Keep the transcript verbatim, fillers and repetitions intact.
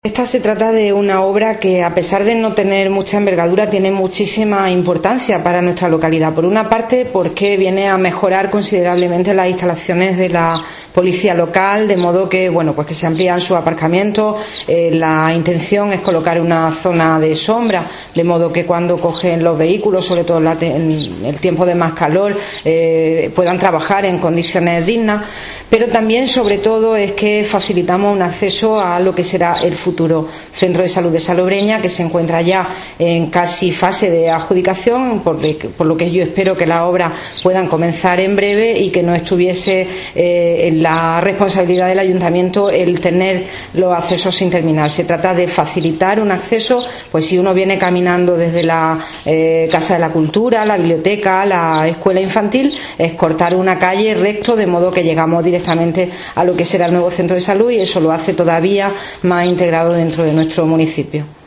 Esta se trata de una obra que, a pesar de no tener mucha envergadura, tiene muchísima importancia para nuestra localidad. Por una parte, porque viene a mejorar considerablemente las instalaciones de la policía local, de modo que, bueno, pues que se amplían sus aparcamientos. Eh, la intención es colocar una zona de sombra, de modo que cuando cogen los vehículos, sobre todo en el tiempo de más calor, eh, puedan trabajar en condiciones dignas. Pero también, sobre todo, es que facilitamos un acceso a lo que será el futuro Centro de Salud de Salobreña, que se encuentra ya en casi fase de adjudicación, por, por lo que yo espero que las obras puedan comenzar en breve y que no estuviese eh, en la responsabilidad del Ayuntamiento el tener los accesos sin terminar. Se trata de facilitar un acceso, pues si uno viene caminando desde la eh, Casa de la Cultura, la biblioteca, la escuela infantil, es cortar una calle recto, de modo que llegamos directamente a lo que será el nuevo centro de salud, y eso lo hace todavía más integrado dentro de nuestro municipio.